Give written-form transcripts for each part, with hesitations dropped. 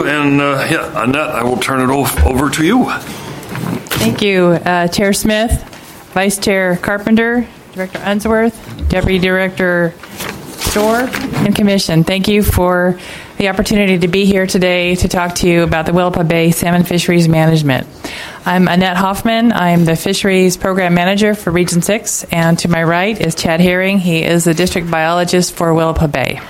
And Annette, I will turn it over to you. Thank you, Chair Smith, Vice Chair Carpenter, Director Unsworth, Deputy Director Storr, and Commission. Thank you for the opportunity to be here today to talk to you about the Willapa Bay Salmon Fisheries Management. I'm Annette Hoffman. I'm the Fisheries Program Manager for Region 6, and to my right is Chad Herring. He is the District Biologist for Willapa Bay.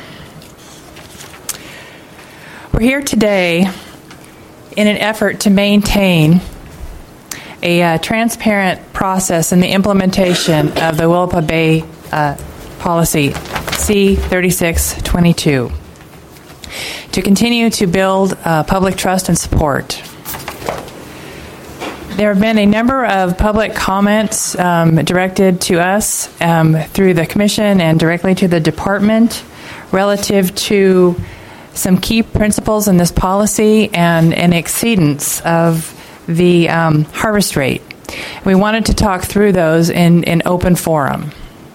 We're here today in an effort to maintain a transparent process in the implementation of the Willapa Bay policy C-3622 to continue to build public trust and support. There have been a number of public comments directed to us through the Commission and directly to the Department relative to some key principles in this policy and an exceedance of the harvest rate. We wanted to talk through those in open forum.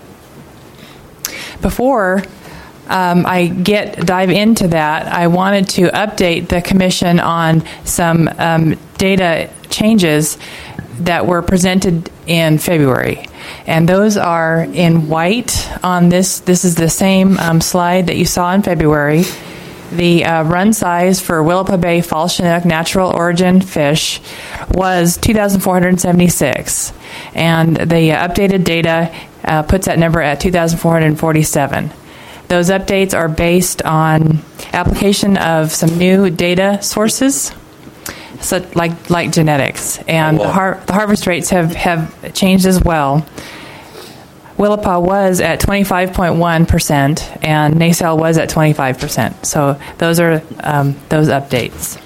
Before I dive into that, I wanted to update the Commission on some data changes that were presented in February. And those are in white on this. This is the same slide that you saw in February. The run size for Willapa Bay Fall Chinook natural origin fish was 2,476, and the updated data puts that number at 2,447. Those updates are based on application of some new data sources, such like genetics, and the harvest rates have changed as well. Willapa was at 25.1%, and Nasal was at 25%. So those are those updates.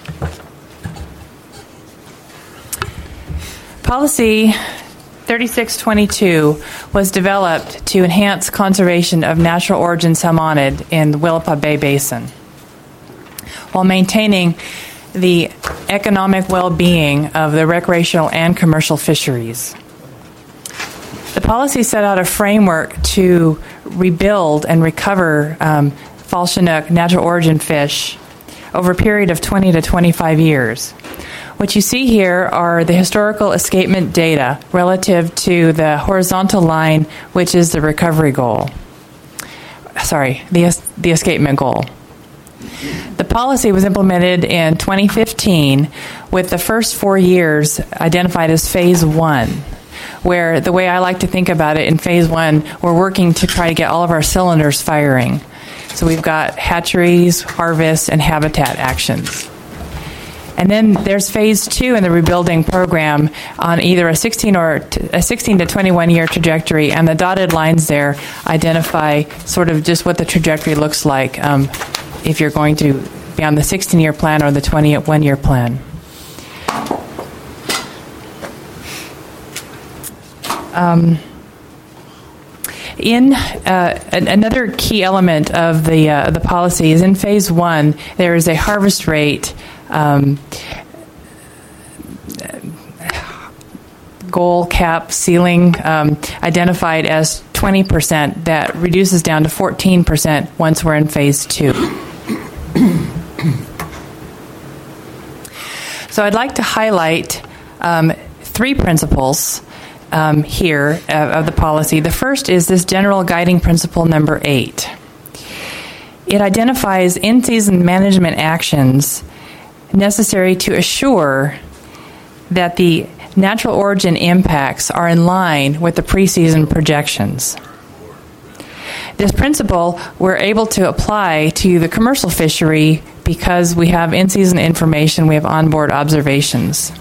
Policy 3622 was developed to enhance conservation of natural origin salmonid in the Willapa Bay Basin, while maintaining the economic well-being of the recreational and commercial fisheries. The policy set out a framework to rebuild and recover Fall Chinook natural origin fish over a period of 20 to 25 years. What you see here are the historical escapement data relative to the horizontal line, which is the recovery goal. Sorry, the escapement goal. The policy was implemented in 2015 with the first 4 years identified as Phase 1. Where the way I like to think about it, in Phase 1, we're working to try to get all of our cylinders firing. So we've got hatcheries, harvest, and habitat actions. And then there's Phase 2 in the rebuilding program on either a 16 to 21 year trajectory, and the dotted lines there identify sort of just what the trajectory looks like if you're going to be on the 16-year plan or the 21-year plan. Another key element of the policy is in Phase 1, there is a harvest rate goal, cap, ceiling identified as 20% that reduces down to 14% once we're in Phase 2. So I'd like to highlight 3 principles here of the policy. The first is this general guiding principle number 8. It identifies in-season management actions necessary to assure that the natural origin impacts are in line with the pre-season projections. This principle we're able to apply to the commercial fishery because we have in-season information, we have onboard observations.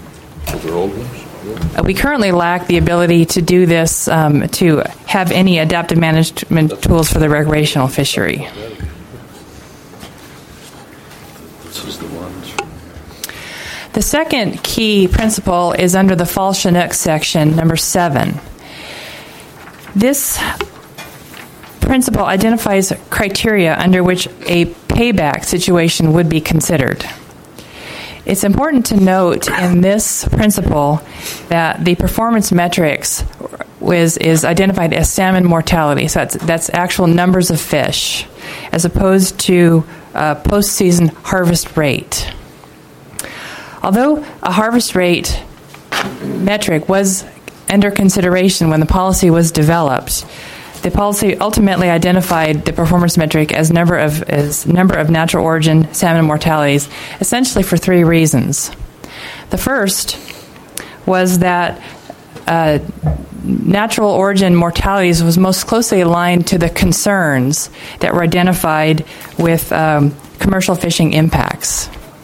We currently lack the ability to do this, to have any adaptive management tools for the recreational fishery. The second key principle is under the Fall Chinook section, number 7. This principle identifies criteria under which a payback situation would be considered. It's important to note in this principle that the performance metrics is identified as salmon mortality, so that's actual numbers of fish, as opposed to post-season harvest rate. Although a harvest rate metric was under consideration when the policy was developed, the policy ultimately identified the performance metric as number of natural origin salmon mortalities, essentially for three reasons. The first was that natural origin mortalities was most closely aligned to the concerns that were identified with commercial fishing impacts.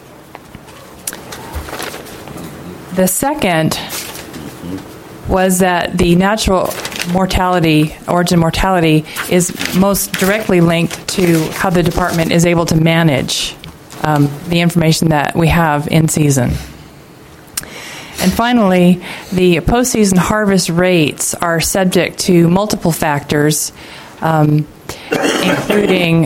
The second was that the natural origin mortality is most directly linked to how the department is able to manage the information that we have in season. And finally, the postseason harvest rates are subject to multiple factors, including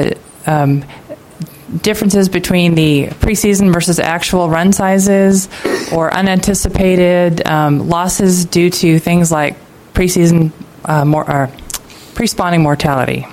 differences between the preseason versus actual run sizes, or unanticipated losses due to things like preseason pre-spawning mortality.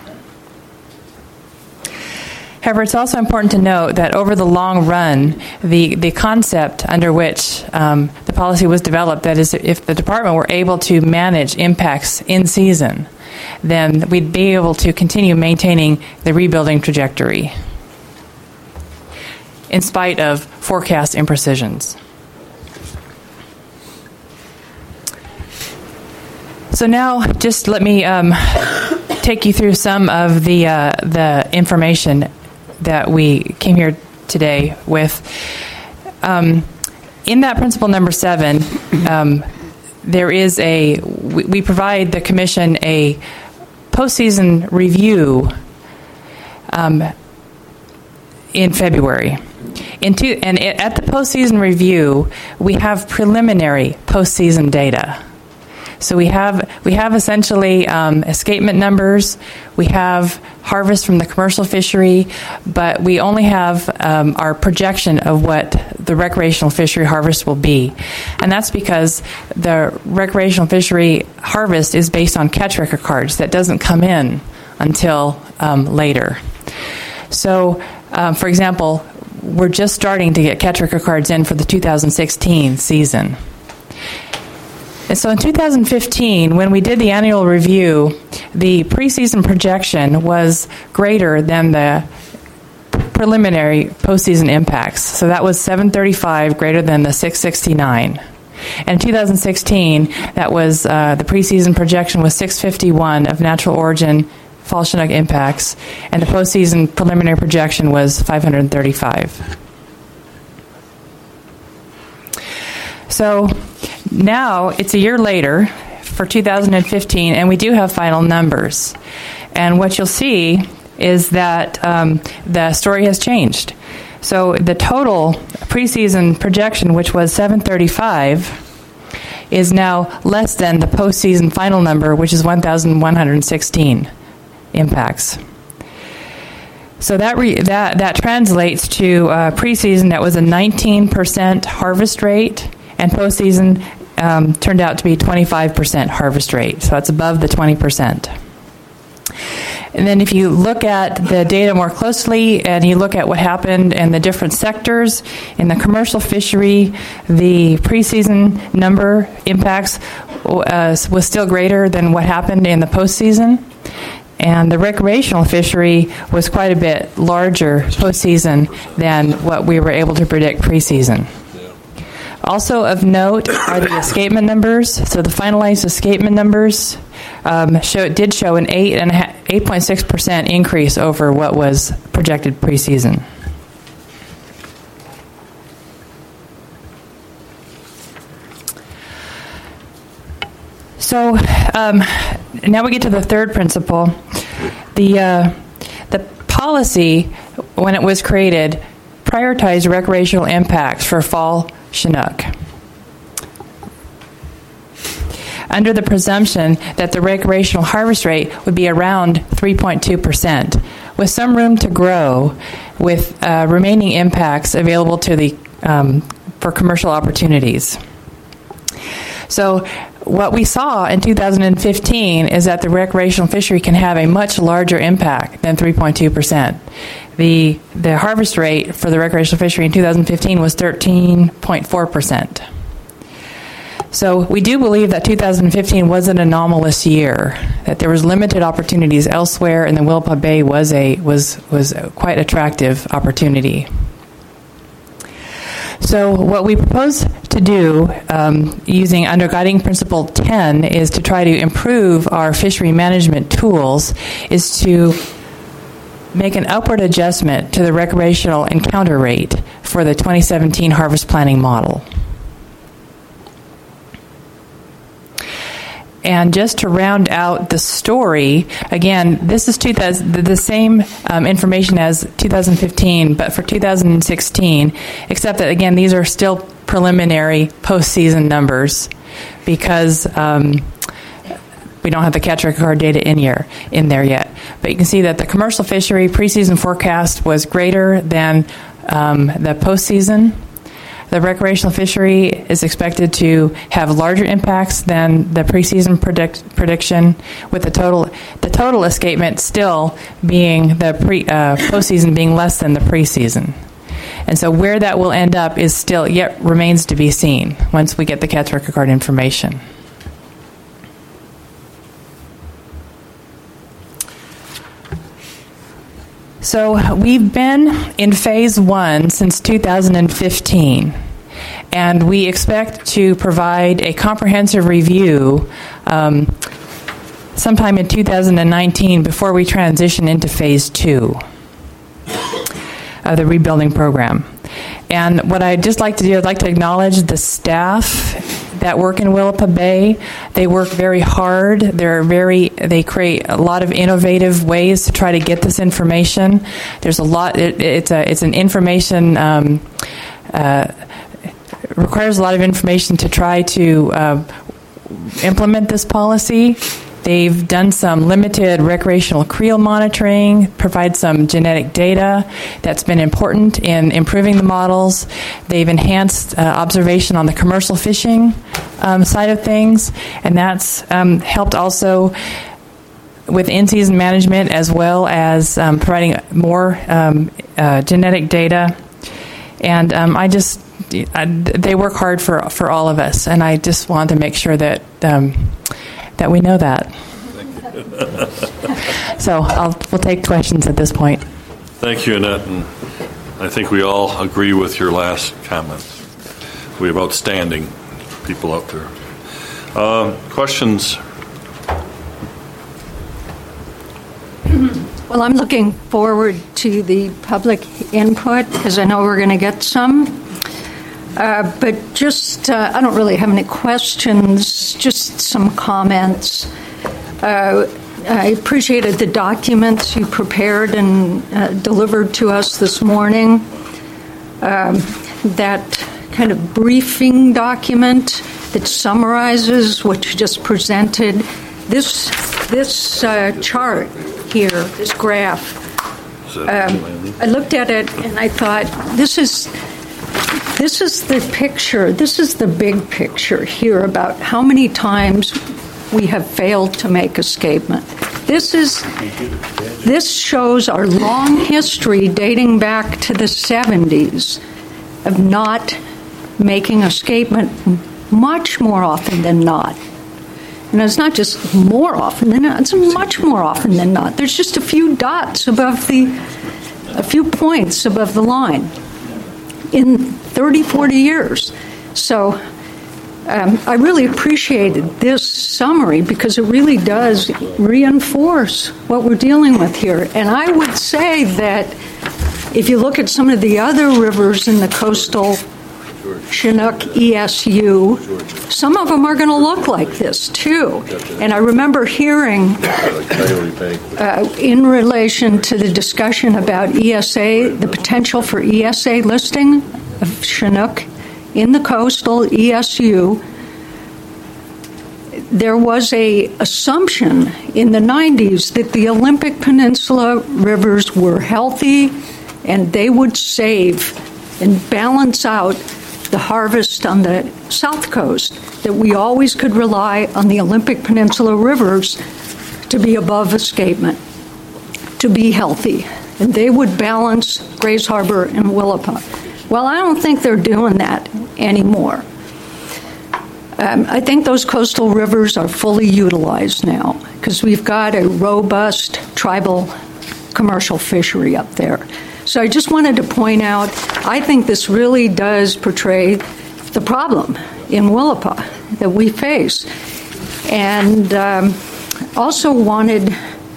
However, it's also important to note that over the long run, the concept under which the policy was developed, that is, if the department were able to manage impacts in season, then we'd be able to continue maintaining the rebuilding trajectory in spite of forecast imprecisions. So now, just let me take you through some of the information that we came here today with. In that principle number 7, there is we provide the Commission a postseason review in February. And at the postseason review, we have preliminary postseason data. So we have essentially escapement numbers, we have harvest from the commercial fishery, but we only have our projection of what the recreational fishery harvest will be. And that's because the recreational fishery harvest is based on catch record cards that doesn't come in until later. So, for example, we're just starting to get catch record cards in for the 2016 season. And so in 2015, when we did the annual review, the preseason projection was greater than the preliminary postseason impacts. So that was 735 greater than the 669. And in 2016, that was the preseason projection was 651 of natural origin fall Chinook impacts, and the postseason preliminary projection was 535. So now it's a year later for 2015, and we do have final numbers. And what you'll see is that the story has changed. So the total preseason projection, which was 735, is now less than the postseason final number, which is 1,116 impacts. So that translates to preseason that was a 19% harvest rate, and postseason turned out to be 25% harvest rate. So that's above the 20%. And then if you look at the data more closely and you look at what happened in the different sectors, in the commercial fishery, the preseason number impacts was still greater than what happened in the postseason. And the recreational fishery was quite a bit larger postseason than what we were able to predict preseason. Also of note are the escapement numbers. So the finalized escapement numbers did show an 8.6% increase over what was projected preseason. So now we get to the third principle. The policy, when it was created, prioritized recreational impacts for fall Chinook, under the presumption that the recreational harvest rate would be around 3.2%, with some room to grow, with remaining impacts available to the for commercial opportunities. So what we saw in 2015 is that the recreational fishery can have a much larger impact than 3.2%. the harvest rate for the recreational fishery in 2015 was 13.4%. So we do believe that 2015 was an anomalous year, that there was limited opportunities elsewhere, and the Willapa Bay was a quite attractive opportunity. So what we propose to do, using under Guiding Principle 10, is to try to improve our fishery management tools, is to make an upward adjustment to the recreational encounter rate for the 2017 harvest planning model. And just to round out the story, again, this is the same information as 2015, but for 2016, except that, again, these are still preliminary postseason numbers because we don't have the catch record data in there yet. But you can see that the commercial fishery preseason forecast was greater than the postseason. The recreational fishery is expected to have larger impacts than the preseason prediction, with the total escapement still being the postseason being less than the preseason. And so where that will end up is still yet remains to be seen once we get the catch record information. So we've been in phase 1 since 2015, and we expect to provide a comprehensive review sometime in 2019 before we transition into phase 2 of the rebuilding program. And what I'd just like to do, I'd like to acknowledge the staff that work in Willapa Bay. They work very hard. They create a lot of innovative ways to try to get this information. There's a lot. It's an information requires a lot of information to try to implement this policy. They've done some limited recreational creel monitoring, provide some genetic data that's been important in improving the models. They've enhanced observation on the commercial fishing side of things, and that's helped also with in-season management as well as providing more genetic data. And they work hard for all of us, and I just want to make sure that that we know that. So we'll take questions at this point. Thank you, Annette. And I think we all agree with your last comments. We have outstanding people out there. Questions? Well, I'm looking forward to the public input because I know we're going to get some. But just, I don't really have any questions, just some comments. I appreciated the documents you prepared and delivered to us this morning. That kind of briefing document that summarizes what you just presented. This chart here, this graph, I looked at it and I thought, this is the picture, this is the big picture here about how many times we have failed to make escapement. This shows our long history dating back to the 70s of not making escapement much more often than not. And it's not just more often than not, it's much more often than not. There's just a few dots above a few points above the line in 30, 40 years. So I really appreciated this summary because it really does reinforce what we're dealing with here. And I would say that if you look at some of the other rivers in the coastal Chinook ESU, some of them are going to look like this too. And I remember hearing in relation to the discussion about ESA, the potential for ESA listing of Chinook in the coastal ESU, there was a assumption in the 90s that the Olympic Peninsula rivers were healthy and they would save and balance out the harvest on the south coast, that we always could rely on the Olympic Peninsula rivers to be above escapement, to be healthy. and they would balance Grays Harbor and Willapa. Well, I don't think they're doing that anymore. I think those coastal rivers are fully utilized now because we've got a robust tribal commercial fishery up there. So I just wanted to point out, I think this really does portray the problem in Willapa that we face. And also wanted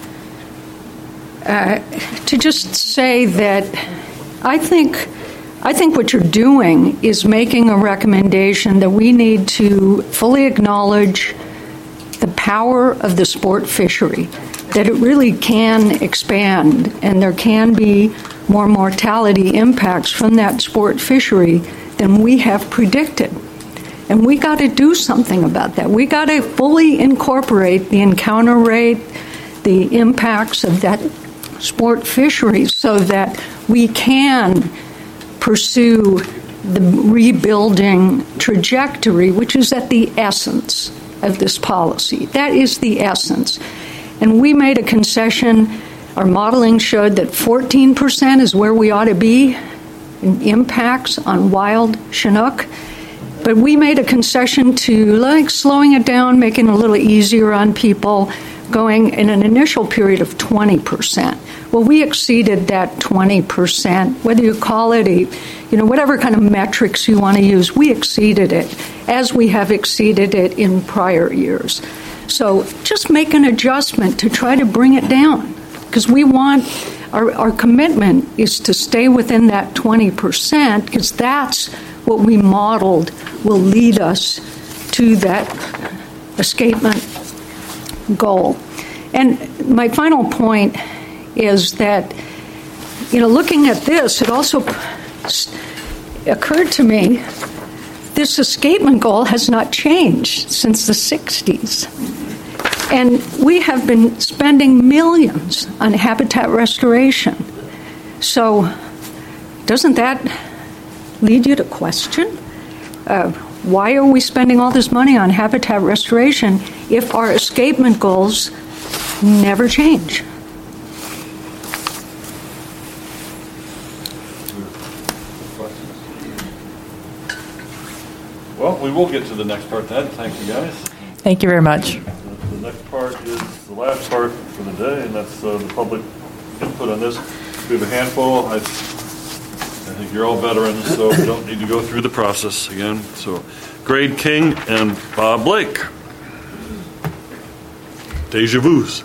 to just say that I think what you're doing is making a recommendation that we need to fully acknowledge the power of the sport fishery, that it really can expand and there can be more mortality impacts from that sport fishery than we have predicted. And we got to do something about that. We got to fully incorporate the encounter rate, the impacts of that sport fishery so that we can pursue the rebuilding trajectory, which is at the essence of this policy. That is the essence. And we made a concession. Our modeling showed that 14% is where we ought to be in impacts on wild Chinook. But we made a concession to slowing it down, making it a little easier on people, going in an initial period of 20%. Well, we exceeded that 20%, whether you call it whatever kind of metrics you want to use, we exceeded it, as we have exceeded it in prior years. So just make an adjustment to try to bring it down, because we want, our commitment is to stay within that 20%, because that's what we modeled will lead us to that escapement goal. And my final point is that, looking at this, it also occurred to me this escapement goal has not changed since the 60s. And we have been spending millions on habitat restoration. So doesn't that lead you to question why are we spending all this money on habitat restoration if our escapement goals never change? Well, we will get to the next part then. Thank you, guys. Thank you very much. The next part is the last part for the day, and that's the public input on this. We have a handful. I think you're all veterans, so we don't need to go through the process again. So, Grade King and Bob Blake. Deja vu's.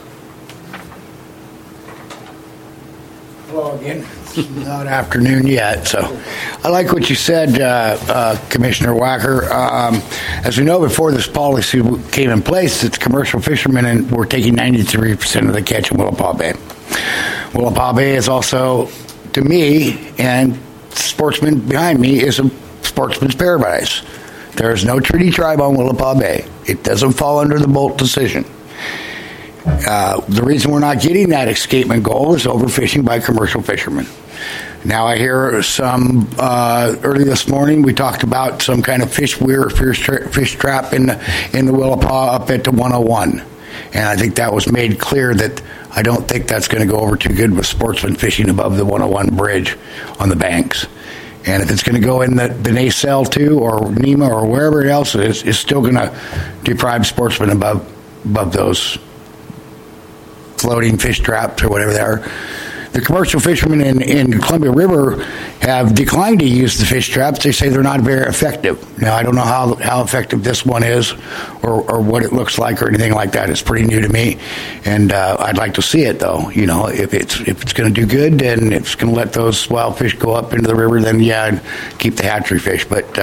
Hello again. It's not afternoon yet, so I like what you said, Commissioner Wacker. As we know, before this policy came in place, it's commercial fishermen were taking 93% of the catch in Willapa Bay. Willapa Bay is also, to me, and sportsmen behind me, is a sportsman's paradise. There is no treaty tribe on Willapa Bay. It doesn't fall under the Bolt decision. The reason we're not getting that escapement goal is overfishing by commercial fishermen. Now I hear some, early this morning we talked about some kind of fish weir, fish trap in the Willapa up at the 101. And I think that was made clear that I don't think that's going to go over too good with sportsmen fishing above the 101 bridge on the banks. And if it's going to go in the Nacelle too, or Nema, or wherever else it is, it's still going to deprive sportsmen above those floating fish traps or whatever they are. The commercial fishermen in Columbia River have declined to use the fish traps. They say they're not very effective. Now, I don't know how effective this one is or what it looks like or anything like that. It's pretty new to me, and I'd like to see it, though. If it's going to do good and if it's going to let those wild fish go up into the river, then, yeah, I'd keep the hatchery fish. But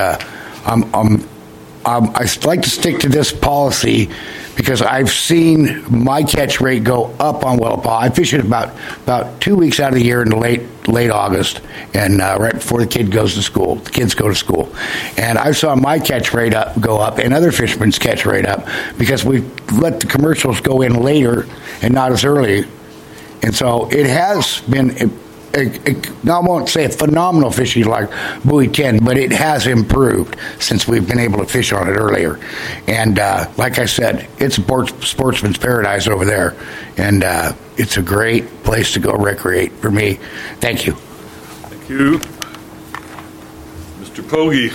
I like to stick to this policy because I've seen my catch rate go up on Willapa. I fish it about 2 weeks out of the year in the late August, and right before the kids go to school. And I saw my catch rate go up and other fishermen's catch rate up because we let the commercials go in later and not as early. And so it has been I won't say a phenomenal fishing like Buoy 10, but it has improved since we've been able to fish on it earlier. And like I said, it's a sportsman's paradise over there, and it's a great place to go recreate for me. Thank you. Thank you. Mr. Pogge.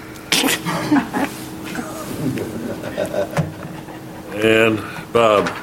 And Bob.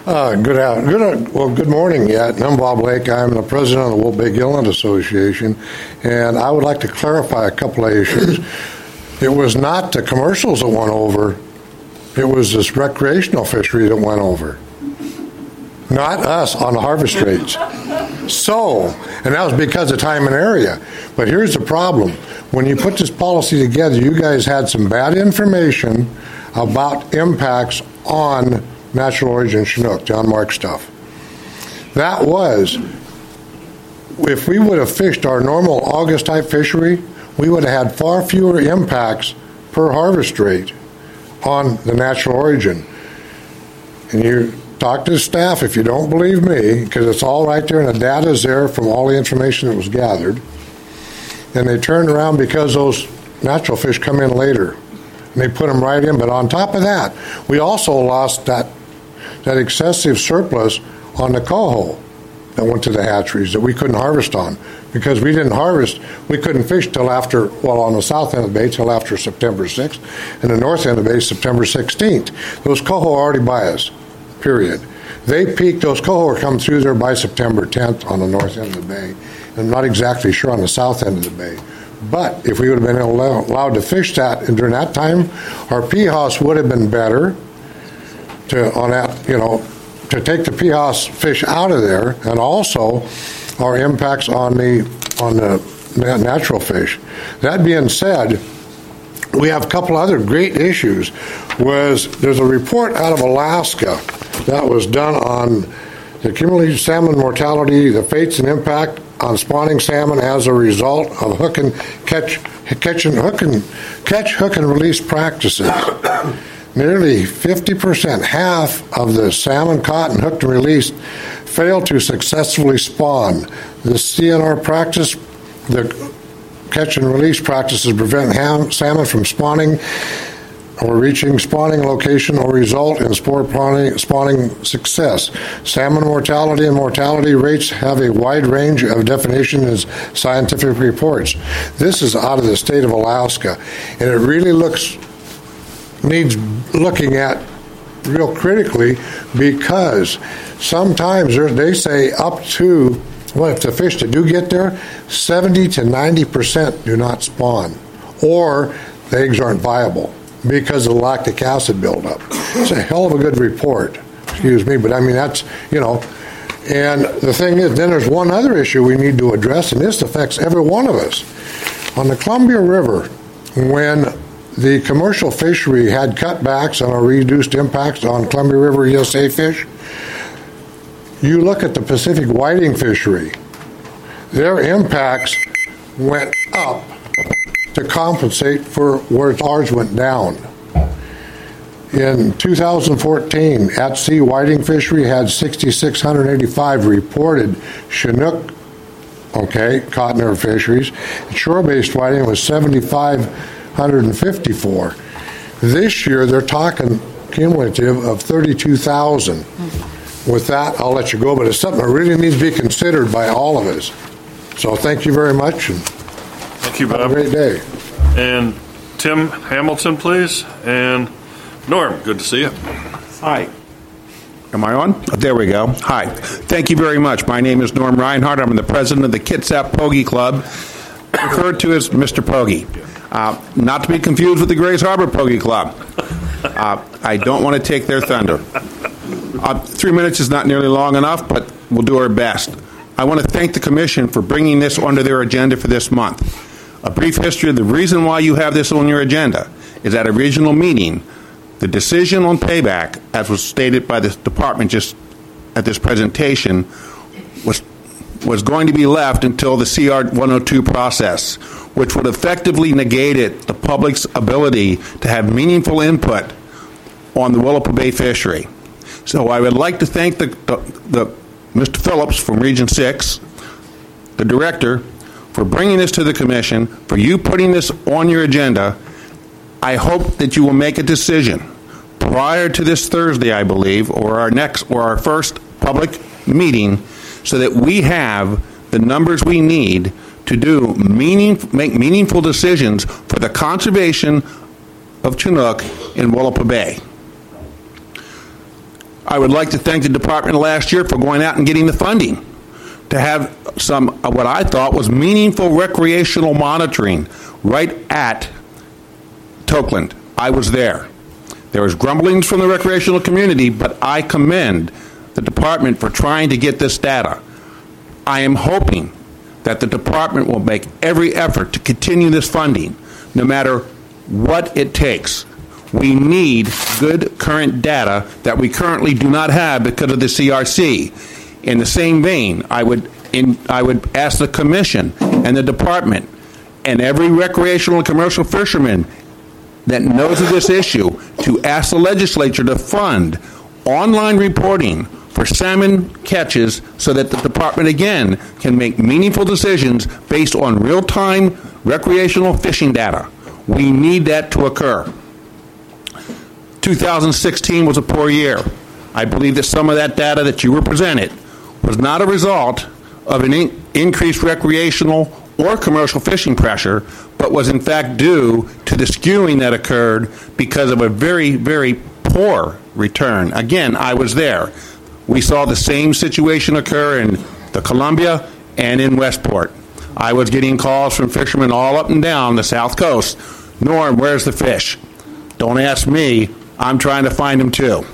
Good morning yet. I'm Bob Lake. I'm the president of the Wolf-Bay Inland Association, and I would like to clarify a couple of issues. It was not the commercials that went over. It was this recreational fishery that went over. Not us on the harvest rates. And that was because of time and area. But here's the problem. When you put this policy together, you guys had some bad information about impacts on natural origin Chinook, John Mark stuff. That was, if we would have fished our normal August type fishery, we would have had far fewer impacts per harvest rate on the natural origin. And you talk to the staff if you don't believe me, because it's all right there and the data is there from all the information that was gathered. And they turned around because those natural fish come in later. And they put them right in. But on top of that, we also lost that excessive surplus on the coho that went to the hatcheries that we couldn't harvest on. Because we didn't harvest, we couldn't fish till after, on the south end of the bay, till after September 6th, and the north end of the bay, September 16th. Those coho are already by us, period. They peaked, those coho are coming through there by September 10th on the north end of the bay. I'm not exactly sure on the south end of the bay. But if we would have been allowed to fish that, and during that time, our PHOS would have been better to take the PHOS fish out of there, and also our impacts on the natural fish. That being said, we have a couple other great issues. There's a report out of Alaska that was done on the cumulative salmon mortality, the fates and impact on spawning salmon as a result of hook and release practices. Nearly 50%, half of the salmon caught and hooked and released, failed to successfully spawn. The CNR practice, the catch and release practices prevent salmon from spawning or reaching spawning location or result in spawning success. Salmon mortality and mortality rates have a wide range of definition as scientific reports. This is out of the state of Alaska, and it really needs looking at real critically, because sometimes they say up to, if the fish that do get there, 70 to 90% do not spawn, or the eggs aren't viable because of the lactic acid buildup. It's a hell of a good report, excuse me, but I mean, that's, and the thing is, then there's one other issue we need to address, and this affects every one of us. On the Columbia River, when the commercial fishery had cutbacks on or reduced impacts on Columbia River ESA fish, you look at the Pacific whiting fishery, their impacts went up to compensate for where ours went down. In 2014, at-sea whiting fishery had 6,685 reported Chinook, caught in their fisheries. Shore-based whiting was 7,554. This year, they're talking cumulative of 32,000. With that, I'll let you go, but it's something that really needs to be considered by all of us. So thank you very much, and thank you, Bob. Have a great day. And Tim Hamilton, please, and Norm, good to see you. Hi. Am I on? Oh, there we go. Hi. Thank you very much. My name is Norm Reinhardt. I'm the president of the Kitsap Pogge Club, referred to as Mr. Pogge. Not to be confused with the Grays Harbor Pogge Club. I don't want to take their thunder. 3 minutes is not nearly long enough, but we'll do our best. I want to thank the Commission for bringing this onto their agenda for this month. A brief history of the reason why you have this on your agenda is at a regional meeting, the decision on payback, as was stated by the department just at this presentation, was going to be left until the CR 102 process, which would effectively negate the public's ability to have meaningful input on the Willapa Bay fishery. So I would like to thank the Mr. Phillips from Region 6, the director, for bringing this to the commission, for you putting this on your agenda. I hope that you will make a decision prior to this Thursday, I believe, or our first public meeting, so that we have the numbers we need to make meaningful decisions for the conservation of Chinook in Willapa Bay. I would like to thank the department last year for going out and getting the funding to have some what I thought was meaningful recreational monitoring right at Tokeland. I was there. There was grumblings from the recreational community, but I commend the department for trying to get this data. I am hoping that the department will make every effort to continue this funding, no matter what it takes. We need good current data that we currently do not have because of the CRC. In the same vein, I would ask the commission and the department and every recreational and commercial fisherman that knows of this issue to ask the legislature to fund online reporting for salmon catches so that the department, again, can make meaningful decisions based on real-time recreational fishing data. We need that to occur. 2016 was a poor year. I believe that some of that data that you were presented was not a result of an increased recreational or commercial fishing pressure, but was in fact due to the skewing that occurred because of a very, very poor return. Again, I was there. We saw the same situation occur in the Columbia and in Westport. I was getting calls from fishermen all up and down the South Coast. Norm, where's the fish? Don't ask me. I'm trying to find them too.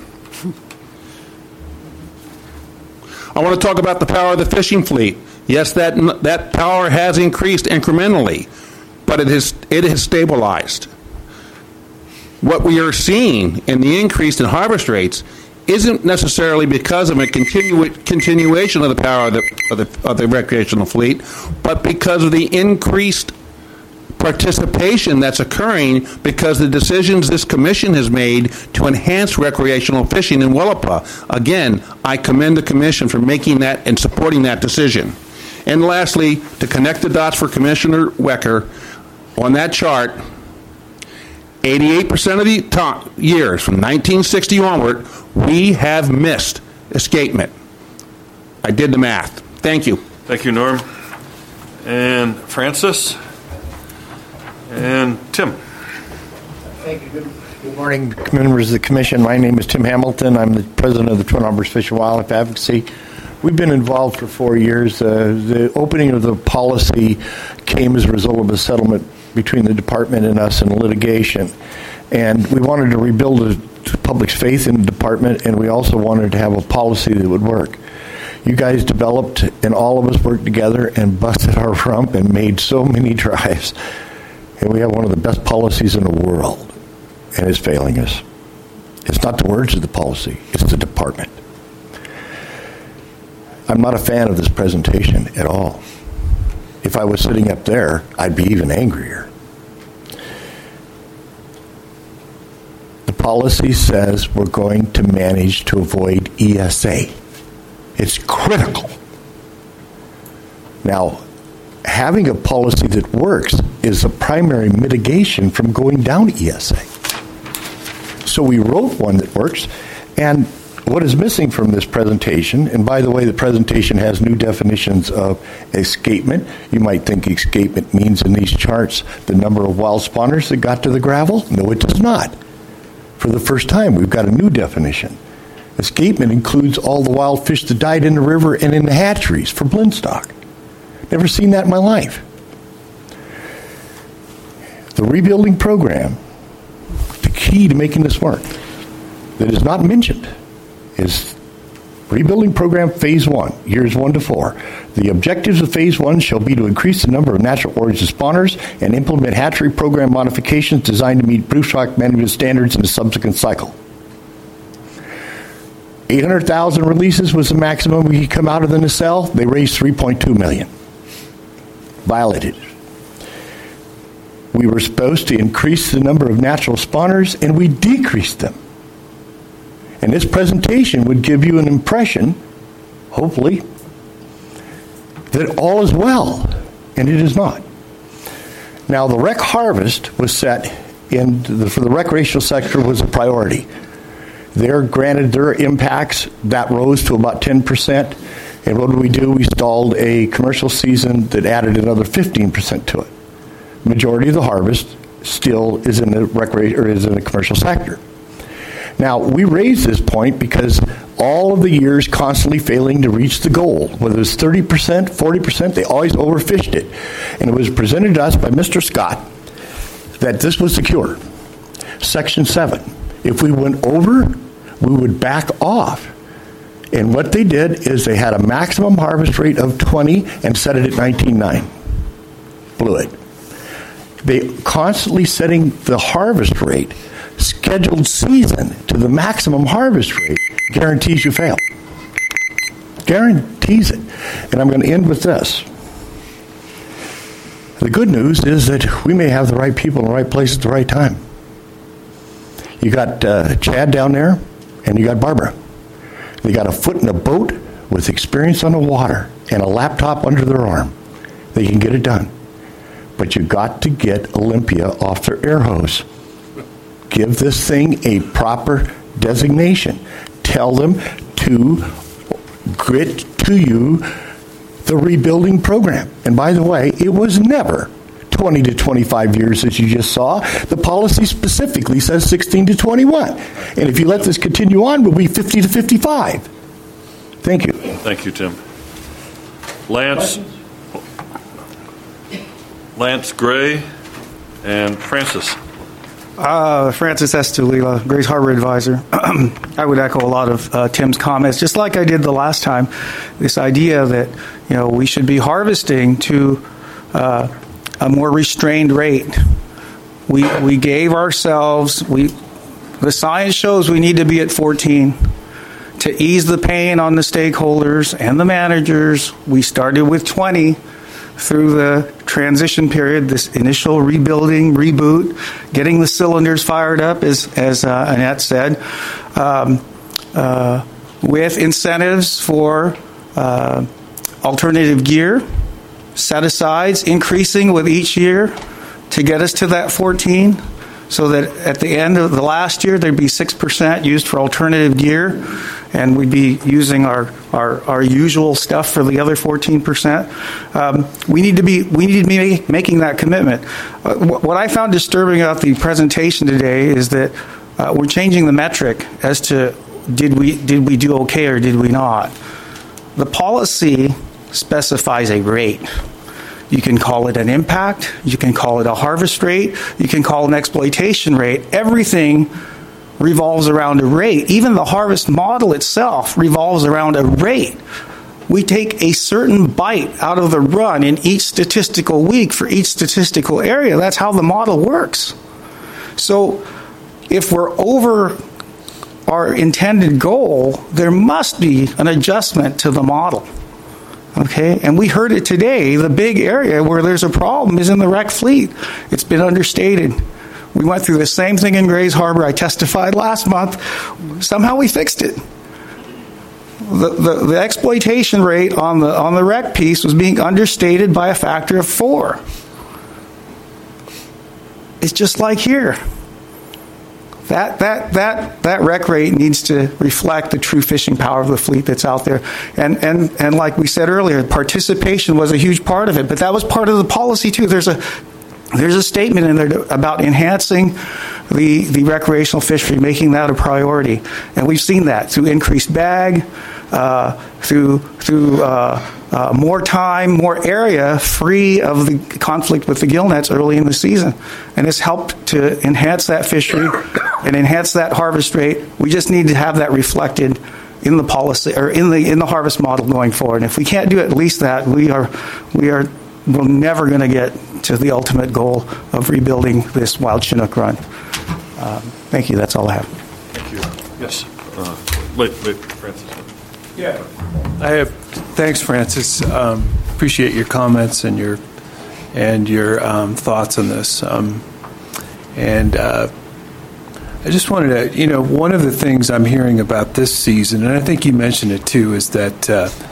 I want to talk about the power of the fishing fleet. Yes, that power has increased incrementally, but it has stabilized. What we are seeing in the increase in harvest rates isn't necessarily because of a continuation of the power of the recreational fleet, but because of the increased participation that's occurring because the decisions this commission has made to enhance recreational fishing in Willapa. Again, I commend the commission for making that and supporting that decision. And lastly, to connect the dots for Commissioner Wecker, on that chart, 88% of the years from 1960 onward, we have missed escapement. I did the math. Thank you. Thank you, Norm. And Francis? And Tim. Thank you. Good morning, members of the commission. My name is Tim Hamilton. I'm the president of the Twin Harbors Fish and Wildlife Advocacy. We've been involved for 4 years. The opening of the policy came as a result of a settlement between the department and us in litigation. And we wanted to rebuild the public's faith in the department, and we also wanted to have a policy that would work. You guys developed, and all of us worked together and busted our rump and made so many tries. And we have one of the best policies in the world, and it's failing us. It's not the words of the policy, it's the department. I'm not a fan of this presentation at all. If I was sitting up there, I'd be even angrier. The policy says we're going to manage to avoid ESA. It's critical. Now, having a policy that works is a primary mitigation from going down ESA. So we wrote one that works, and what is missing from this presentation, and by the way, the presentation has new definitions of escapement. You might think escapement means in these charts the number of wild spawners that got to the gravel. No, it does not. For the first time, we've got a new definition. Escapement includes all the wild fish that died in the river and in the hatcheries for blindstock. Never seen that in my life. The rebuilding program, the key to making this work, that is not mentioned, is rebuilding program phase 1, years 1 to 4. The objectives of phase 1 shall be to increase the number of natural origin spawners and implement hatchery program modifications designed to meet broodstock management standards in the subsequent cycle. 800,000 releases was the maximum we could come out of the nacelle. They raised 3.2 million. Violated. We were supposed to increase the number of natural spawners, and we decreased them. And this presentation would give you an impression, hopefully, that all is well, and it is not. Now, the rec harvest was set for the recreational sector was a priority. Granted their impacts, that rose to about 10%. And what did? We stalled a commercial season that added another 15% to it. Majority of the harvest still is in the commercial sector. Now, we raised this point because all of the years constantly failing to reach the goal, whether it was 30%, 40%, they always overfished it. And it was presented to us by Mr. Scott that this was secure. Section 7, if we went over, we would back off. And what they did is they had a maximum harvest rate of 20 and set it at 19.9. Blew it. They constantly setting the harvest rate, scheduled season to the maximum harvest rate, guarantees you fail. Guarantees it. And I'm going to end with this. The good news is that we may have the right people in the right place at the right time. You got Chad down there, and you got Barbara. They got a foot in a boat with experience on the water and a laptop under their arm. They can get it done. But you got to get Olympia off their air hose. Give this thing a proper designation. Tell them to grit to you the rebuilding program. And by the way, it was never 20 to 25 years, as you just saw. The policy specifically says 16 to 21. And if you let this continue on, we'll be 50 to 55. Thank you. Thank you, Tim. Lance Gray and Francis. Francis S. Tulila, Grays Harbor Advisor. I would echo a lot of Tim's comments, just like I did the last time. This idea that we should be harvesting to a more restrained rate. We gave ourselves. The science shows we need to be at 14 to ease the pain on the stakeholders and the managers. We started with 20. Through the transition period, this initial rebuilding, reboot, getting the cylinders fired up, as Annette said, with incentives for alternative gear, set-asides increasing with each year to get us to that 14, so that at the end of the last year, there'd be 6% used for alternative gear, and we'd be using our usual stuff for the other 14%. We need to be making that commitment. What I found disturbing about the presentation today is that we're changing the metric as to did we do okay or did we not. The policy specifies a rate. You can call it an impact, you can call it a harvest rate, you can call it an exploitation rate. Everything revolves around a rate. Even the harvest model itself revolves around a rate. We take a certain bite out of the run in each statistical week for each statistical area. That's how the model works. So if we're over our intended goal, there must be an adjustment to the model. Okay, and we heard it today. The big area where there's a problem is in the rec fleet. It's been understated. We went through the same thing in Grays Harbor. I testified last month. Somehow we fixed it. The exploitation rate on the rec piece was being understated by a factor of 4. It's just like here. That rec rate needs to reflect the true fishing power of the fleet that's out there. And like we said earlier, participation was a huge part of it, but that was part of the policy too. There's a statement in there about enhancing the recreational fishery, making that a priority. And we've seen that through increased bag, through more time, more area free of the conflict with the gill nets early in the season. And it's helped to enhance that fishery and enhance that harvest rate. We just need to have that reflected in the policy or in the harvest model going forward. And if we can't do at least that, we're never going to get to the ultimate goal of rebuilding this wild Chinook run. Thank you. That's all I have. Thank you. Yes. Wait, Francis. Yeah, I have. Thanks, Francis. Appreciate your comments and your thoughts on this. And I just wanted to, one of the things I'm hearing about this season, and I think you mentioned it too, is that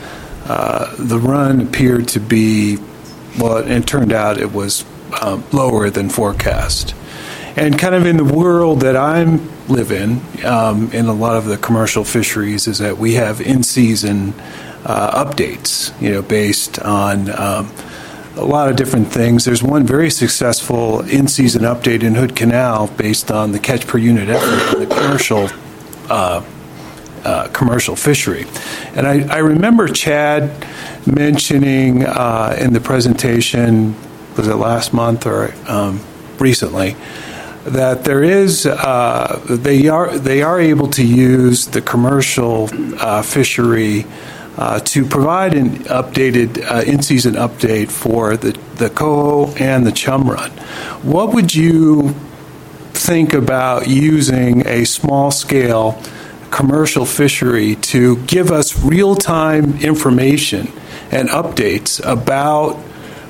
the run appeared to be, well, and it turned out it was lower than forecast. And kind of in the world that I live in a lot of the commercial fisheries, is that we have in-season updates, based on a lot of different things. There's one very successful in-season update in Hood Canal based on the catch per unit effort in the commercial fishery. And I remember Chad mentioning in the presentation, was it last month or recently, that there is they are able to use the commercial fishery to provide an updated in-season update for the coho and the chum run. What would you think about using a small-scale commercial fishery to give us real-time information and updates about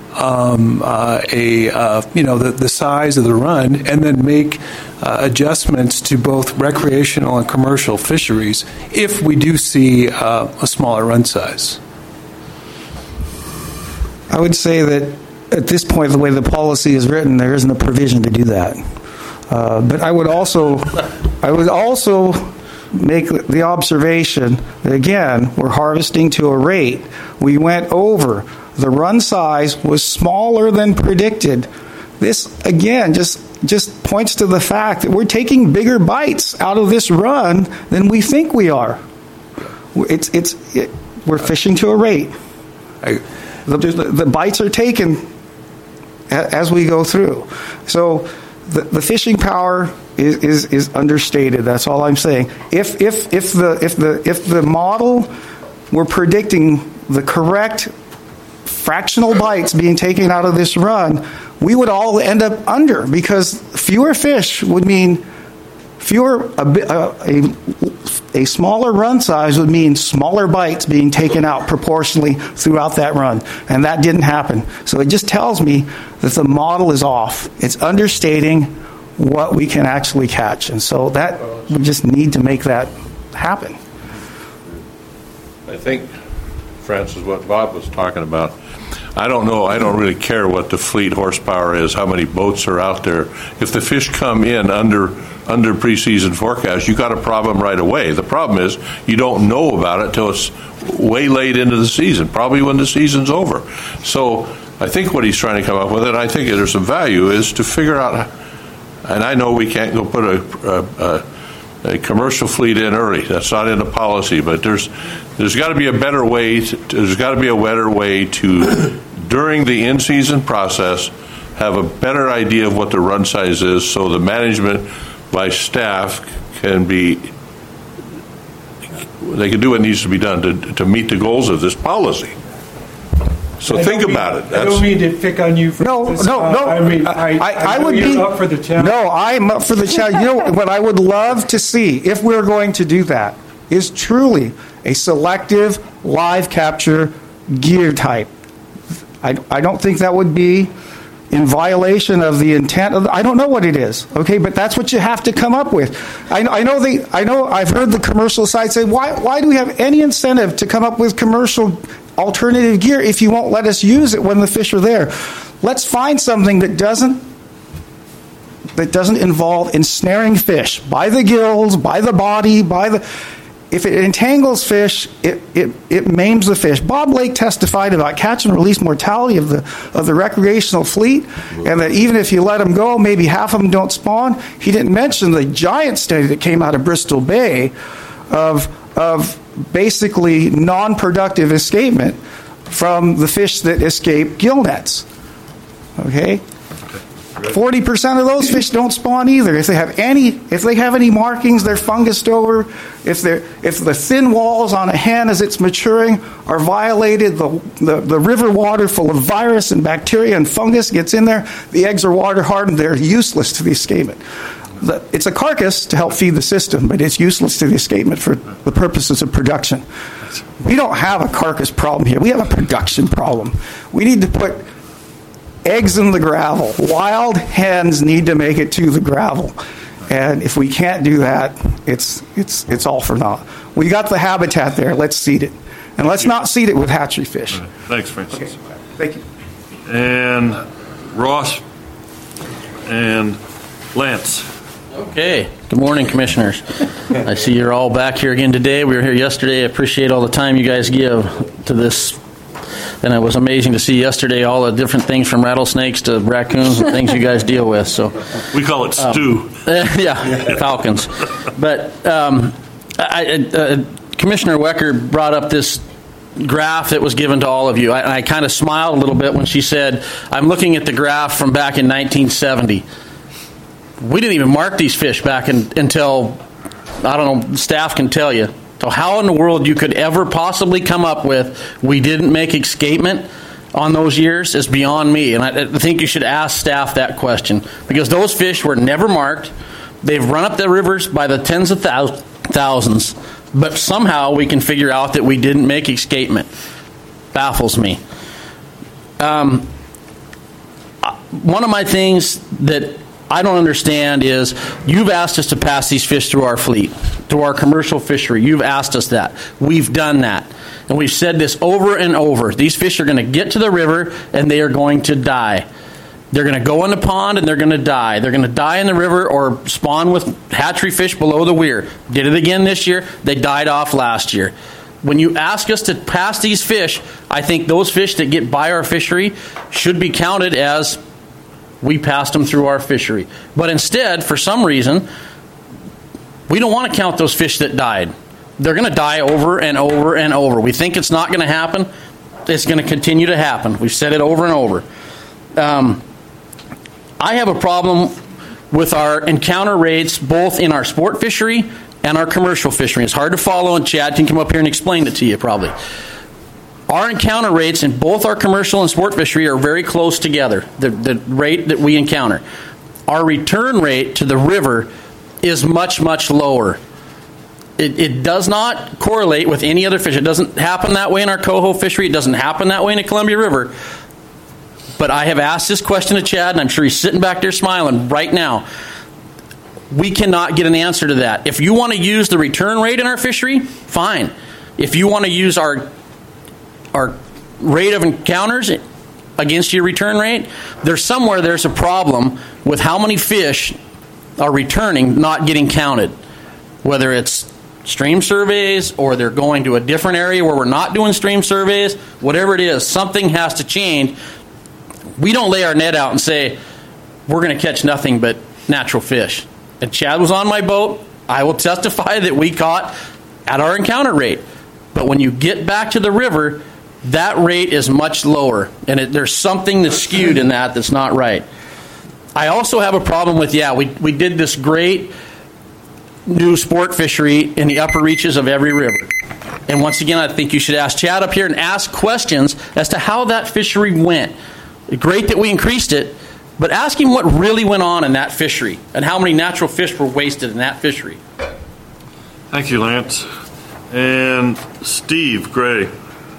the size of the run, and then make adjustments to both recreational and commercial fisheries if we do see a smaller run size? I would say that at this point, the way the policy is written, there isn't a provision to do that. But I would also make the observation that, again, we're harvesting to a rate. We went over. The run size was smaller than predicted. This, again, just points to the fact that we're taking bigger bites out of this run than we think we are. We're fishing to a rate. The bites are taken as we go through. So the fishing power is understated. That's all I'm saying. If the model were predicting the correct fractional bites being taken out of this run, we would all end up under, because fewer fish would mean a smaller run size would mean smaller bites being taken out proportionally throughout that run, and that didn't happen. So it just tells me that the model is off. It's understating what we can actually catch, and so that we just need to make that happen. I think, Francis, what Bob was talking about, I don't know, I don't really care what the fleet horsepower is, how many boats are out there. If the fish come in under preseason forecast, you got a problem right away. The problem is you don't know about it till it's way late into the season, probably when the season's over. So I think what he's trying to come up with, and I think there's some value, is to figure out, and I know we can't go put a commercial fleet in early. That's not in the policy, but there's got to be a better way. There's got to be a better way to, during the in-season process, have a better idea of what the run size is, so the management by staff can do what needs to be done to meet the goals of this policy. So think about it. I don't mean to pick on you for this. No. I mean, I would be up for the challenge. No, I'm up for the challenge. You know what I would love to see, if we're going to do that, is truly a selective live capture gear type. I don't think that would be in violation of the intent of I don't know what it is, okay, but that's what you have to come up with. I know I've heard the commercial side say, why do we have any incentive to come up with commercial alternative gear if you won't let us use it when the fish are there? Let's find something that doesn't involve ensnaring fish by the gills, by the body, if it entangles fish, it maims the fish. Bob Lake testified about catch and release mortality of the recreational fleet, and that even if you let them go, maybe half of them don't spawn. He didn't mention the giant study that came out of Bristol Bay of basically non-productive escapement from the fish that escape gill nets. Okay? 40% of those fish don't spawn either. If they have any markings, they're fungused over. If the thin walls on a hen as it's maturing are violated, the river water full of virus and bacteria and fungus gets in there, the eggs are water hardened, they're useless to the escapement. It's a carcass to help feed the system, but it's useless to the escapement for the purposes of production. We don't have a carcass problem here. We have a production problem. We need to put eggs in the gravel. Wild hens need to make it to the gravel. And if we can't do that, it's all for naught. We got the habitat there. Let's seed it. And let's not seed it with hatchery fish. Thanks, Francis. Okay. Thank you. And Ross and Lance. Okay. Good morning, Commissioners. I see you're all back here again today. We were here yesterday. I appreciate all the time you guys give to this. And it was amazing to see yesterday all the different things from rattlesnakes to raccoons and things you guys deal with. So we call it stew. Yeah, falcons. But Commissioner Wecker brought up this graph that was given to all of you. I kind of smiled a little bit when she said, I'm looking at the graph from back in 1970. We didn't even mark these fish back until, I don't know, staff can tell you. So how in the world you could ever possibly come up with, we didn't make escapement on those years is beyond me. And I think you should ask staff that question, because those fish were never marked. They've run up the rivers by the tens of thousands, but somehow we can figure out that we didn't make escapement. Baffles me. One of my things that I don't understand is you've asked us to pass these fish through our fleet, through our commercial fishery. You've asked us that. We've done that. And we've said this over and over. These fish are going to get to the river and they are going to die. They're going to go in the pond and they're going to die. They're going to die in the river or spawn with hatchery fish below the weir. Did it again this year. They died off last year. When you ask us to pass these fish, I think those fish that get by our fishery should be counted as we passed them through our fishery. But instead, for some reason, we don't want to count those fish that died. They're going to die over and over and over. We think it's not going to happen. It's going to continue to happen. We've said it over and over. I have a problem with our encounter rates both in our sport fishery and our commercial fishery. It's hard to follow, and Chad can come up here and explain it to you probably. Our encounter rates in both our commercial and sport fishery are very close together, the rate that we encounter. Our return rate to the river is much, much lower. It does not correlate with any other fish. It doesn't happen that way in our coho fishery. It doesn't happen that way in the Columbia River. But I have asked this question to Chad, and I'm sure he's sitting back there smiling right now. We cannot get an answer to that. If you want to use the return rate in our fishery, fine. If you want to use our rate of encounters against your return rate, there's a problem with how many fish are returning, not getting counted. Whether it's stream surveys or they're going to a different area where we're not doing stream surveys, whatever it is, something has to change. We don't lay our net out and say, we're going to catch nothing but natural fish. And Chad was on my boat. I will testify that we caught at our encounter rate. But when you get back to the river, that rate is much lower. And there's something that's skewed in that's not right. I also have a problem with, we did this great new sport fishery in the upper reaches of every river. And once again, I think you should ask Chad up here and ask questions as to how that fishery went. Great that we increased it, but ask him what really went on in that fishery and how many natural fish were wasted in that fishery. Thank you, Lance. And Steve Gray.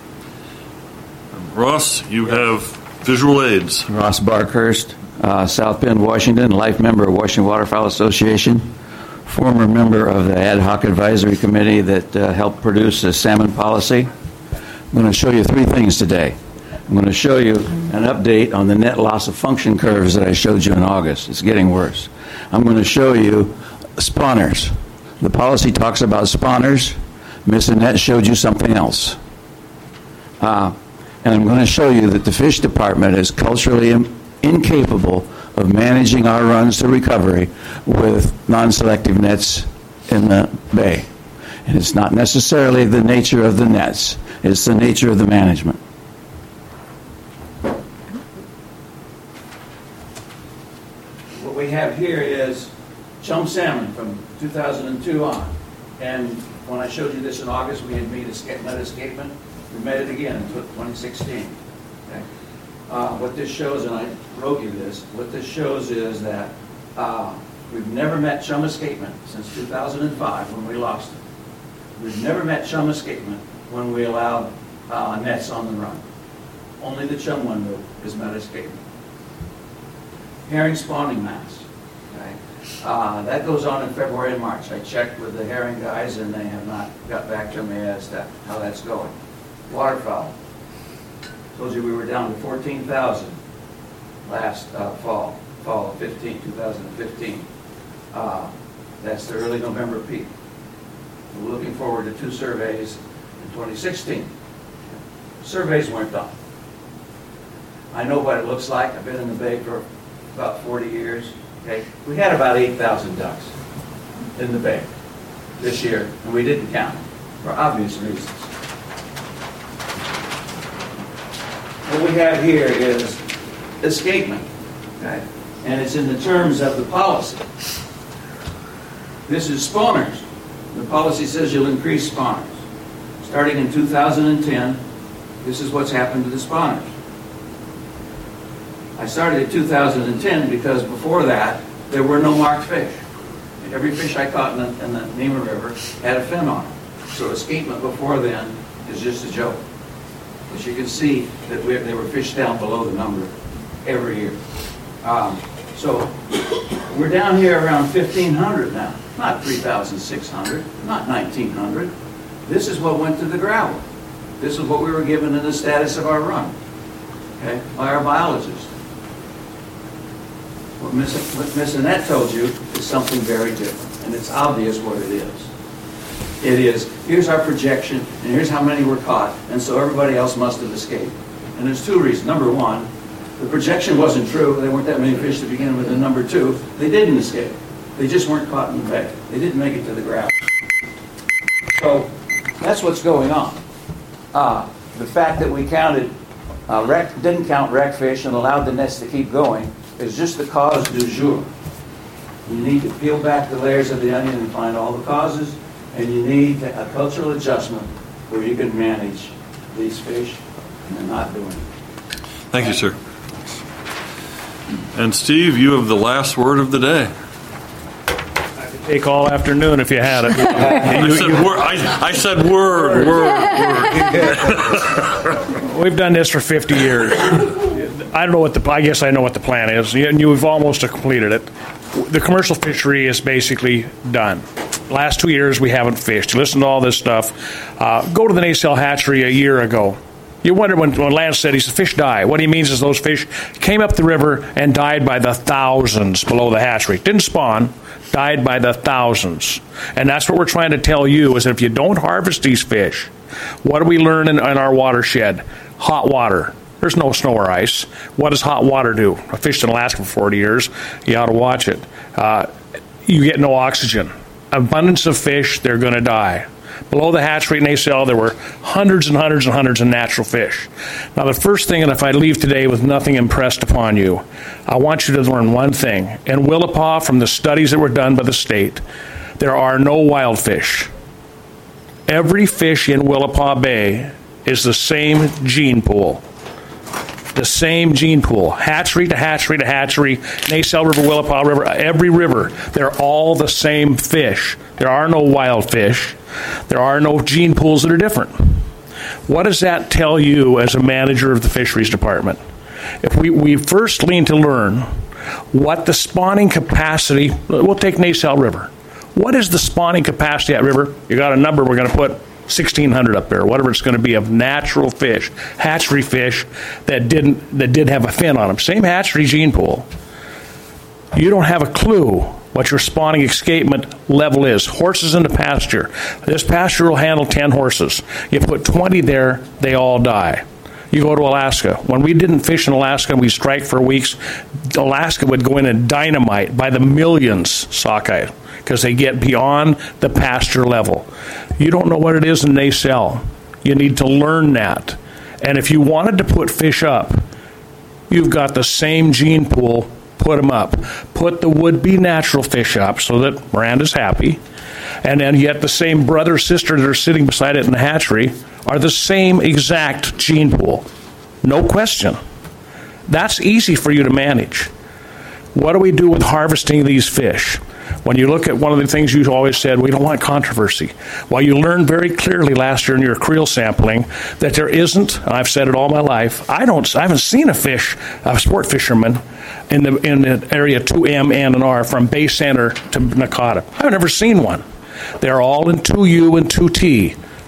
Ross, you have visual aids. Ross Barkhurst, South Bend, Washington, life member of Washington Waterfowl Association, former member of the ad hoc advisory committee that helped produce the salmon policy. I'm going to show you three things today. I'm going to show you an update on the net loss of function curves that I showed you in August. It's getting worse. I'm going to show you spawners. The policy talks about spawners. Miss Annette showed you something else. And I'm going to show you that the fish department is culturally incapable of managing our runs to recovery with non-selective nets in the bay. And it's not necessarily the nature of the nets. It's the nature of the management. What we have here is chum salmon from 2002 on. And when I showed you this in August, we had made net escapement. We made it again in 2016. Okay? What this shows, and I wrote you this, what this shows is that we've never met chum escapement since 2005 when we lost it. We've never met chum escapement when we allowed nets on the run. Only the chum window is met escapement. Herring spawning mass. Okay? That goes on in February and March. I checked with the herring guys and they have not got back to me as to how that's going. waterfowl. Told you we were down to 14,000 last fall of 2015. That's the early November peak. We're looking forward to 2 surveys in 2016. Surveys weren't done. I know what it looks like. I've been in the bay for about 40 years. Okay, we had about 8,000 ducks in the bay this year, and we didn't count them for obvious reasons. What we have here is escapement, okay? And it's in the terms of the policy. This is spawners. The policy says you'll increase spawners. Starting in 2010, this is what's happened to the spawners. I started in 2010 because before that, there were no marked fish. Every fish I caught in the Nema River had a fin on it. So escapement before then is just a joke. As you can see, that they were fished down below the number every year. So we're down here around 1,500 now, not 3,600, not 1,900. This is what went to the gravel. This is what we were given in the status of our run, okay, by our biologist. What Miss Annette told you is something very different, and it's obvious what it is. It is, here's our projection, and here's how many were caught, and so everybody else must have escaped. And there's 2 reasons. Number 1, the projection wasn't true. There weren't that many fish to begin with. And number 2, they didn't escape. They just weren't caught in the bay. They didn't make it to the gravel. So that's what's going on. The fact that we counted, didn't count wreck fish and allowed the nets to keep going is just the cause du jour. You need to peel back the layers of the onion and find all the causes, and you need a cultural adjustment where you can manage these fish, and they're not doing it. Thank you, sir. And Steve, you have the last word of the day. I could take all afternoon if you had it. I said word. We've done this for 50 years. I don't know I guess I know what the plan is, and you've almost completed it. The commercial fishery is basically done. Last 2 years, we haven't fished. Listen to all this stuff. Go to the Nacelle hatchery a year ago. You wonder when Lance said the fish die. What he means is those fish came up the river and died by the thousands below the hatchery. Didn't spawn, died by the thousands. And that's what we're trying to tell you is that if you don't harvest these fish, what do we learn in our watershed? Hot water. There's no snow or ice. What does hot water do? I fished in Alaska for 40 years. You ought to watch it. You get no oxygen. Abundance of fish, they're going to die. Below the hatchery at Nacelle, there were hundreds and hundreds and hundreds of natural fish. Now, the first thing, and if I leave today with nothing impressed upon you, I want you to learn one thing. In Willapa, from the studies that were done by the state, there are no wild fish. Every fish in Willapa Bay is the same gene pool. The same gene pool. Hatchery to hatchery to hatchery, Nacelle River, Willapa River, every river, they're all the same fish. There are no wild fish. There are no gene pools that are different. What does that tell you as a manager of the fisheries department? If we first lean to learn what the spawning capacity, we'll take Nacelle River. What is the spawning capacity at river? You got a number, we're going to put 1,600 up there, whatever it's going to be, of natural fish, hatchery fish that did have a fin on them. Same hatchery gene pool. You don't have a clue what your spawning escapement level is. Horses in the pasture. This pasture will handle 10 horses. You put 20 there, they all die. You go to Alaska. When we didn't fish in Alaska and we strike for weeks, Alaska would go in and dynamite by the millions sockeye because they get beyond the pasture level. You don't know what it is in Nacelle. You need to learn that. And if you wanted to put fish up, you've got the same gene pool, put them up. Put the would-be natural fish up so that Miranda's happy. And then yet the same brother or sister that are sitting beside it in the hatchery are the same exact gene pool. No question. That's easy for you to manage. What do we do with harvesting these fish? When you look at one of the things you always said, we don't want controversy. Well, you learned very clearly last year in your creel sampling that there isn't, and I've said it all my life, I haven't seen a sport fisherman in the area 2M, N, and R from Bay Center to Nakata. I've never seen one. They're all in 2U and 2T.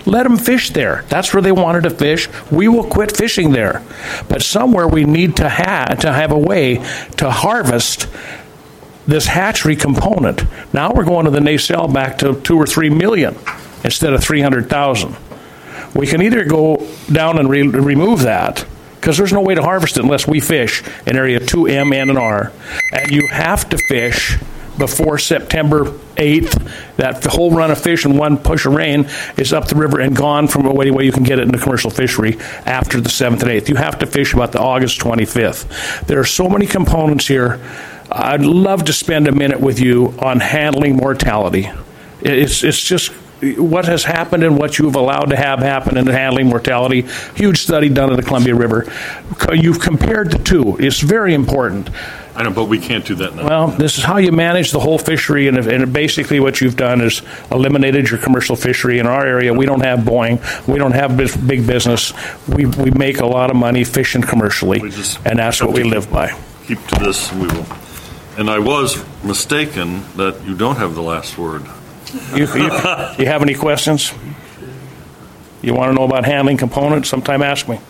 Let them fish there. That's where they wanted to fish. We will quit fishing there. But somewhere we need to have a way to harvest this hatchery component. Now we're going to the nacelle back to 2 or 3 million instead of 300,000. We can either go down and remove that, because there's no way to harvest it unless we fish in area 2M, N, and R. And you have to fish before September 8th. That whole run of fish in one push of rain is up the river and gone from a way you can get it in the commercial fishery after the 7th and 8th. You have to fish about the August 25th. There are so many components here. I'd love to spend a minute with you on handling mortality. It's just what has happened and what you've allowed to have happen in handling mortality. Huge study done at the Columbia River. You've compared the two. It's very important. I know, but we can't do that now. Well, this is how you manage the whole fishery, and basically what you've done is eliminated your commercial fishery. In our area, we don't have Boeing. We don't have big business. We make a lot of money fishing commercially, and that's what we live by. Keep to this, and we will. And I was mistaken that you don't have the last word. You have any questions? You want to know about handling components? Sometime ask me.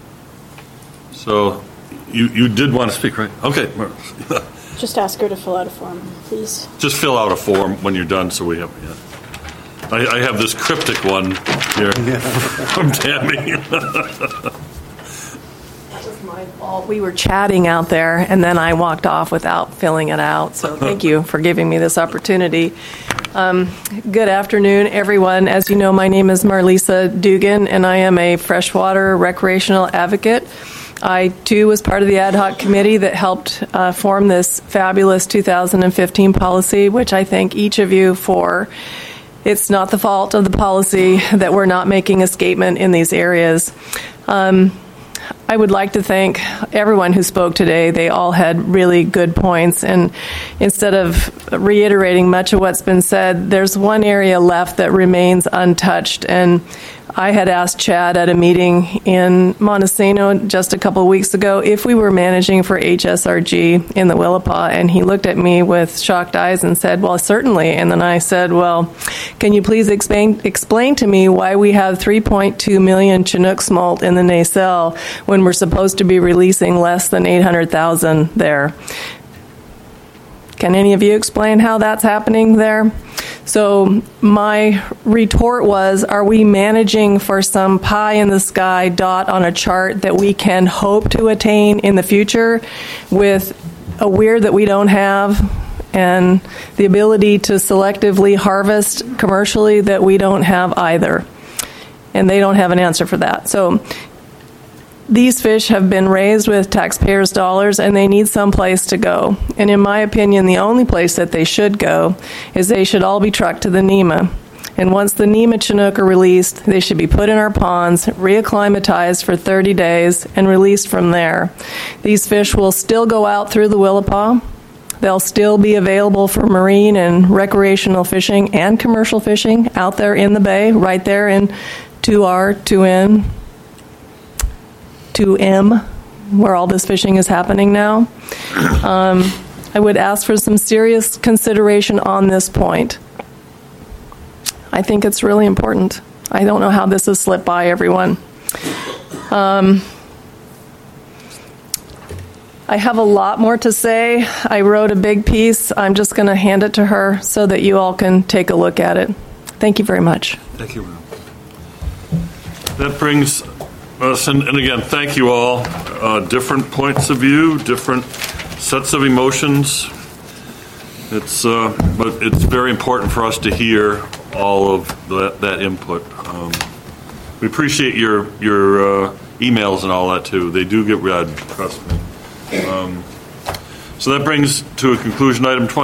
So you did want to speak, right? Okay. Just ask her to fill out a form, please. Just fill out a form when you're done, so we have. Yeah. I have this cryptic one here from Tammy. My fault. We were chatting out there, and then I walked off without filling it out. So thank you for giving me this opportunity. Good afternoon, everyone. As you know, my name is Marlisa Dugan, and I am a freshwater recreational advocate. I, too, was part of the ad hoc committee that helped form this fabulous 2015 policy, which I thank each of you for. It's not the fault of the policy that we're not making escapement in these areas. I would like to thank everyone who spoke today. They all had really good points. And instead of reiterating much of what's been said, there's one area left that remains untouched. And I had asked Chad at a meeting in Montesano just a couple of weeks ago if we were managing for HSRG in the Willapa, and he looked at me with shocked eyes and said, well, certainly. And then I said, well, can you please explain to me why we have 3.2 million Chinook smolt in the nacelle when we're supposed to be releasing less than 800,000 there? Can any of you explain how that's happening there? So my retort was, are we managing for some pie-in-the-sky dot on a chart that we can hope to attain in the future with a weir that we don't have and the ability to selectively harvest commercially that we don't have either? And they don't have an answer for that. So these fish have been raised with taxpayers' dollars, and they need some place to go. And in my opinion, the only place that they should go is they should all be trucked to the NEMA. And once the NEMA Chinook are released, they should be put in our ponds, reacclimatized for 30 days, and released from there. These fish will still go out through the Willapa. They'll still be available for marine and recreational fishing and commercial fishing out there in the bay, right there in 2R, 2N, 2M, where all this fishing is happening now. I would ask for some serious consideration on this point. I think it's really important. I don't know how this has slipped by everyone. I have a lot more to say. I wrote a big piece. I'm just going to hand it to her so that you all can take a look at it. Thank you very much. Thank you. That brings us, and again, thank you all. Different points of view, different sets of emotions. But it's very important for us to hear all of that input. We appreciate your emails and all that too. They do get read, trust me. So that brings to a conclusion item 20.